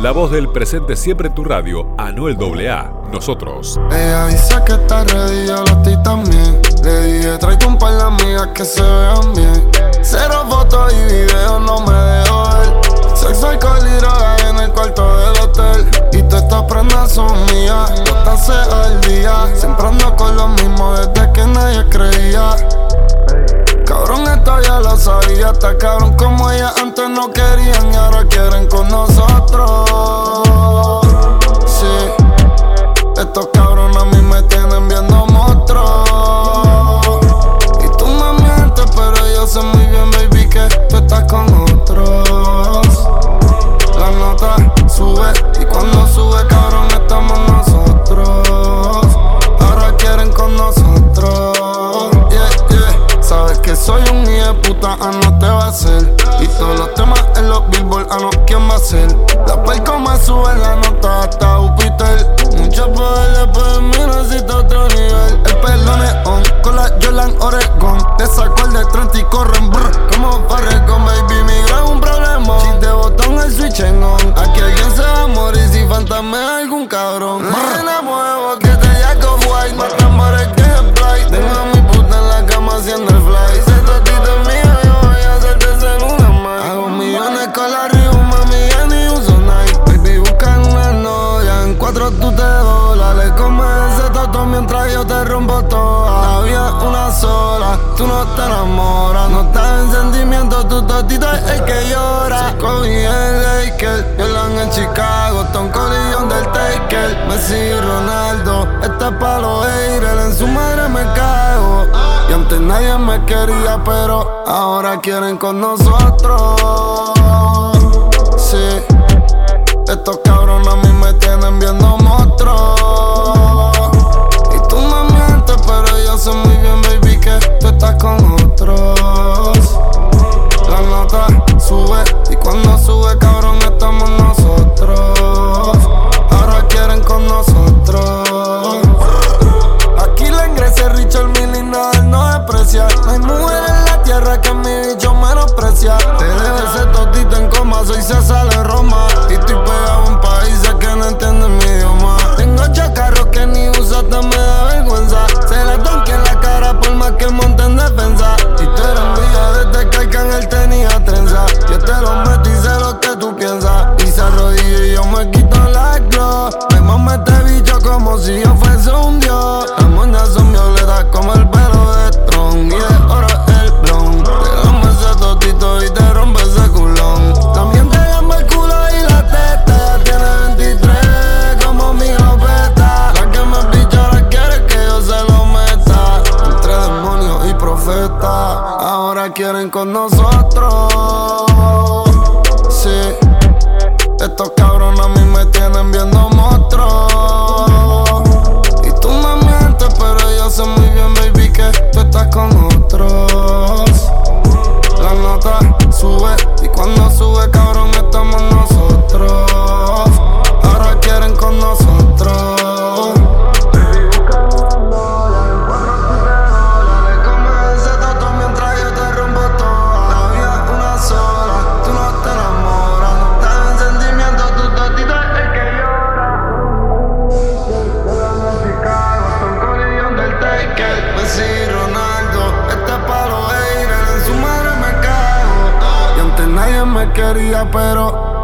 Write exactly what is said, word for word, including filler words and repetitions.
La voz del presente siempre en tu radio, Anuel A A. Nosotros. Ella dice que está ready, yo lo estoy también. Le dije, tráete un par de amigas que se vean bien. Cero fotos y videos, no me dejo ver. Sexo, alcohol y droga en el cuarto del hotel. Y todas estas prendas son mías, botarse al día. Siempre ando con lo mismo desde que nadie creía. Cabrón, esto ya lo sabía. Está cabrón como ella antes no querían y ahora quieren con nosotros. Sí, estos cabrones a mí me tienen viendo monstruos. Y tú me mientes, pero yo sé muy bien, baby, que tú estás con otros. La nota sube y cuando sube, cabrón, estamos nosotros. Ahora quieren con nosotros. Yeah, yeah. Sabes que soy un hijo de puta, ah, no te va a hacer. Y todos los temas en los billboard, ah, no, ¿quién va a ser? La perco me sube la nota hasta Júpiter. Mucho poder después de mí necesito otro nivel. El pelo neón con la Jordan Oregon. Te saco el de treinta y corren brr, como Farrecon, baby, mi gran un problema. Si te botón el switch en on, aquí alguien se va a morir si fantasmea algún cabrón. Me muevo que te jaco white, más tambores que el fly. Tengo a mi puta en la cama haciendo el fly. Ese totito es mío, yo voy a hacerte ser una más. Hago millones con la Rio, mami, ya ni uso Nike. Baby, buscan una novia, en cuatro tú te dólares. Come ese toto mientras yo te rompo toda. La vida es una sola, tú no te enamoras. No estás en sentimiento, tu totito es el que llora. Kobe y el Laker, Jordan en Chicago, Tom Collillón del Taker. Messi y Ronaldo, este es pa' los haters, en su madre me cago. Y antes nadie me quería, pero ahora quieren con nosotros. Sí, estos cabrones a mí me tienen viendo monstruos. Y tú me mientes, pero yo sé muy bien, baby, que tú estás con otros. La nota sube y cuando sube, cabrón, estamos nosotros. Ahora quieren con nosotros. Aquí le ingrese Richard Mille y nada, él no desprecia. No hay mujer en la tierra que mi bicho menosprecia. Te dejo ese totito en coma, soy César de Roma. Y estoy pegado en países que no entienden mi idioma. Tengo chacarros que ni uso, hasta me da vergüenza. Se la donque en la cara por más que monte en defensa. Y tú eres mía desde que Arcángel tenía trenza. Yo te lo meto y sé lo que tú piensas. Y se arrodilla y yo me quito la glow. Me mamo este bicho como si yo fuese un dios. Las moñas son violetas como el pelo de Tron. Y de oro el blon. Te damos ese totito y te rompe ese culón. También te llamo el culo y la teta. Ya tiene veintitrés como mi jopeta. La que me picha ahora quiere que yo se lo meta. Entre demonios y profetas, ahora quieren con nosotros. Sí, estos cabrones a mí me tienen viendo monstruos. Y tú me mientes, pero yo sé muy bien, baby, que tú estás con otros. La nota sube y cuando sube, cabrón, estamos nosotros. Ahora quieren con nosotros. Baby, busca una novia, en cuatro tú te dólares. Come ese toto mientras yo te rompo toda. La vida es una sola, tú no te enamoras. No estás en sentimiento, tu totito es el que llora. Jordan en Chicago, Tom Collillón del Taker. Messi y Ronaldo, este es pa' los haters, en su madre me cago. Y antes nadie me quería, pero